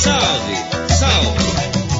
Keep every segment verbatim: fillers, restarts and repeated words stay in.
Salve, salve.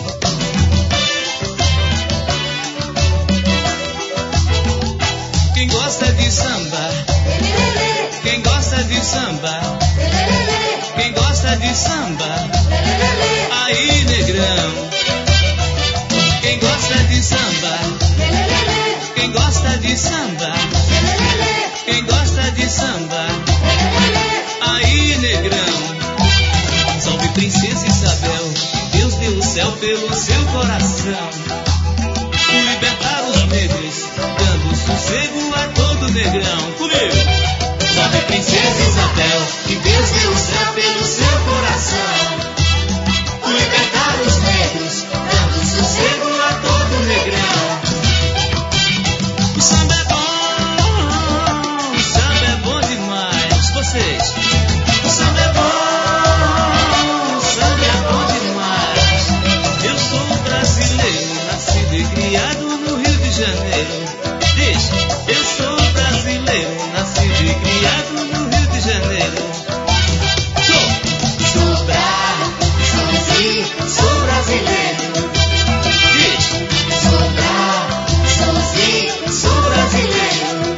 Quem gosta de samba, quem gosta de samba, quem gosta de samba, aí negrão. Quem gosta de samba, quem gosta de samba, quem gosta de samba, aí negrão. Salve princesa Isabel, Deus deu o céu pelo seu coração, por libertar os negros, dando sossego a todo negrão. Comigo! Salve princesa Isabel, que Deus deu o céu pelo seu coração, por libertar os negros, dando sossego a todo negrão. O samba é bom, o samba é bom demais. Vocês, o samba é bom, o samba é bom demais. Eu sou brasileiro, nascido e criado no Rio de Janeiro. Diz, eu sou brasileiro, nascido e criado no Rio de Janeiro. Sou, sou bra, sou zi, sou brasileiro. Diz, sou bra, sou zi, sou brasileiro.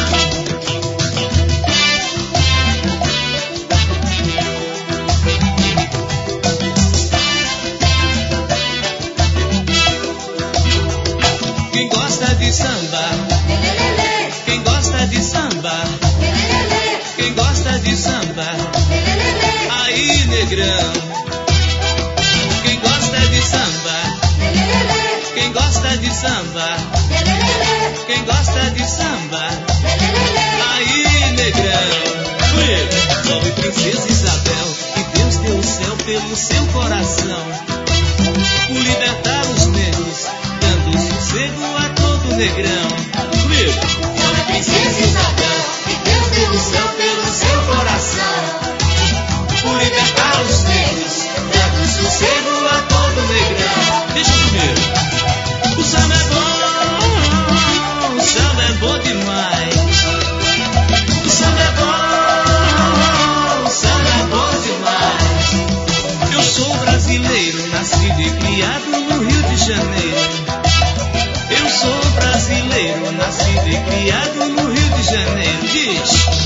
Quem gosta de samba, quem gosta de samba, quem gosta de samba, aí negrão. Quem gosta de samba, quem gosta de samba, quem gosta de samba, aí negrão. Salve princesa Isabel, que Deus deu o céu pelo seu coração, por libertar os negros, dando sossego a todo negrão. Salve princesa Isabel, que Deus deu o céu pelo seu coração, por libertar os negros, dando sossego a todo negrão. Deixa comigo. O samba é bom, o samba é bom demais. O samba é bom, o samba é bom demais. Eu sou brasileiro, nascido e criado no Rio de Janeiro. Eu sou brasileiro, nascido e criado no Rio de Janeiro. Diz.